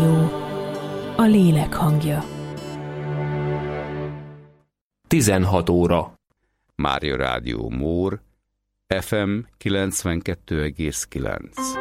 Rádió, a lélek hangja. 16 óra. Mária Rádió Mór, FM 92,9.